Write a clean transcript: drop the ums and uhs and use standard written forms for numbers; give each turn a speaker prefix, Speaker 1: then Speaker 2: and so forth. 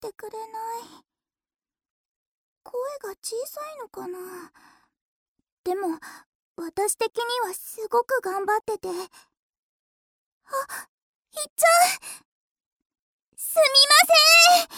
Speaker 1: てくれない。声が小さいのかな。でも私的にはすごく頑張ってて。あ、いっちゃん、すみません。